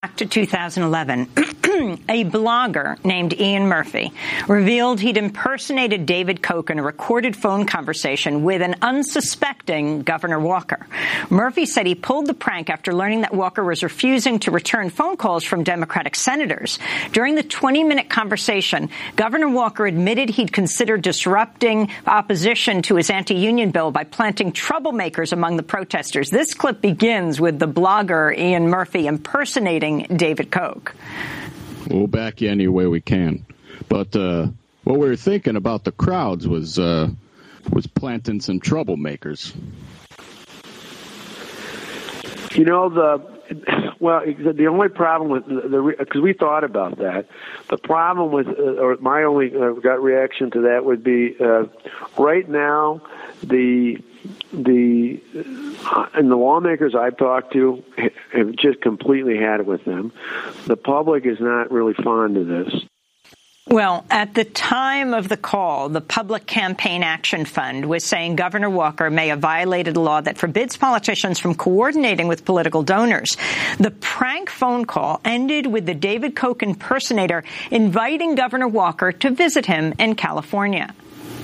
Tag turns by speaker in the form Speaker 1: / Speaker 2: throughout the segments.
Speaker 1: Back to 2011, a blogger named Ian Murphy revealed he'd impersonated David Koch in a recorded phone conversation with an unsuspecting Governor Walker. Murphy said he pulled the prank after learning that Walker was refusing to return phone calls from Democratic senators. During the 20-minute conversation, Governor Walker admitted he'd considered disrupting opposition to his anti-union bill by planting troublemakers among the protesters. This clip begins with the blogger Ian Murphy impersonating David Koch.
Speaker 2: We'll back you any way we can. But what we were thinking about the crowds was planting some troublemakers.
Speaker 3: You know, the only problem with because we thought about that. The problem with, or my only gut reaction to that would be, right now, and the lawmakers I've talked to have just completely had it with them. The public is not really fond of this.
Speaker 1: Well, at the time of the call, the Public Campaign Action Fund was saying Governor Walker may have violated a law that forbids politicians from coordinating with political donors. The prank phone call ended with the David Koch impersonator inviting Governor Walker to visit him in California.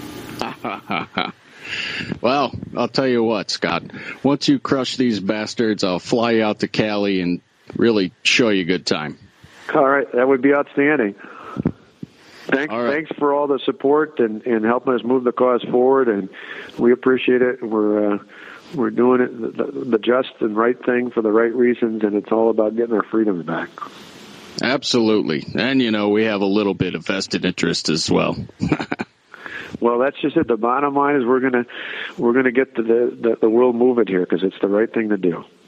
Speaker 2: Well, I'll tell you what, Scott. Once you crush these bastards, I'll fly you out to Cali and really show you a good time.
Speaker 3: All right. That would be outstanding. Thanks for all the support and helping us move the cause forward, and we appreciate it. We're doing it the just and right thing for the right reasons, and it's all about getting our freedoms back.
Speaker 2: Absolutely. And, you know, we have a little bit of vested interest as well.
Speaker 3: Well, that's just it. The bottom line is we're gonna get the world moving here because it's the right thing to do.